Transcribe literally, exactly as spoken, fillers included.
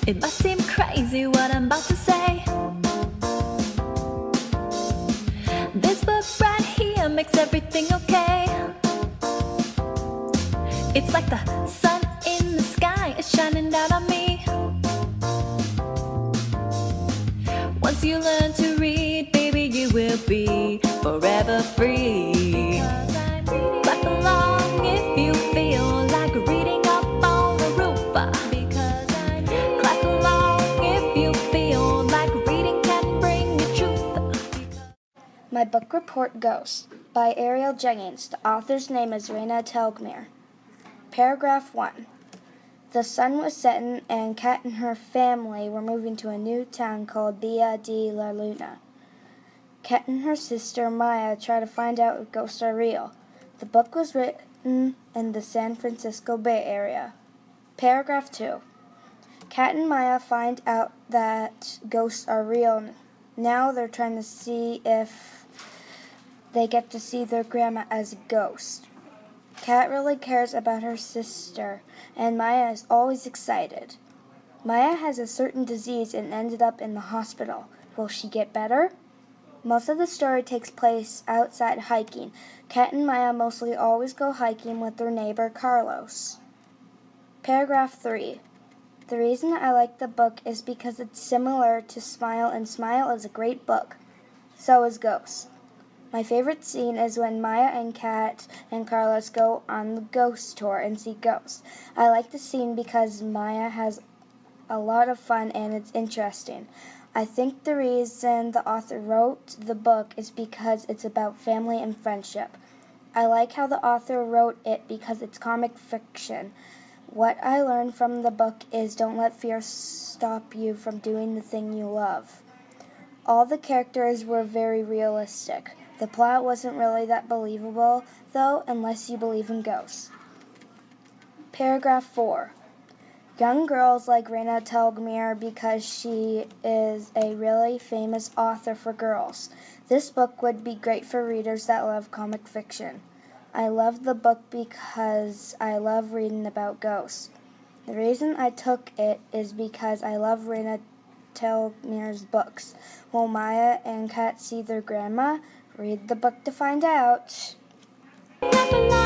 It might seem crazy what I'm about to say. This book right here makes everything okay. It's like the sun in the sky is shining down on me. Once you learn to read, baby, you will be forever free. Clap along if you feel like reading up on the roof. Clap along if you feel like reading can bring you truth. My book report goes by Ariel Jennings. The author's name is Raina Telgemeier. Paragraph one. The sun was setting and Kat and her family were moving to a new town called Villa de la Luna. Kat and her sister Maya try to find out if ghosts are real. The book was written in the San Francisco Bay Area. Paragraph two. Kat and Maya find out that ghosts are real. Now they're trying to see if they get to see their grandma as a ghost. Kat really cares about her sister, and Maya is always excited. Maya has a certain disease and ended up in the hospital. Will she get better? Most of the story takes place outside hiking. Kat and Maya mostly always go hiking with their neighbor Carlos. Paragraph three. The reason I like the book is because it's similar to Smile, and Smile is a great book. So is Ghosts. My favorite scene is when Maya and Kat and Carlos go on the ghost tour and see ghosts. I like the scene because Maya has a lot of fun and it's interesting. I think the reason the author wrote the book is because it's about family and friendship. I like how the author wrote it because it's comic fiction. What I learned from the book is don't let fear stop you from doing the thing you love. All the characters were very realistic. The plot wasn't really that believable, though, unless you believe in ghosts. Paragraph four. Young girls like Raina Telgemeier because she is a really famous author for girls. This book would be great for readers that love comic fiction. I love the book because I love reading about ghosts. The reason I took it is because I love Raina Telgemeier's books. Will Maya and Kat see their grandma? Read the book to find out.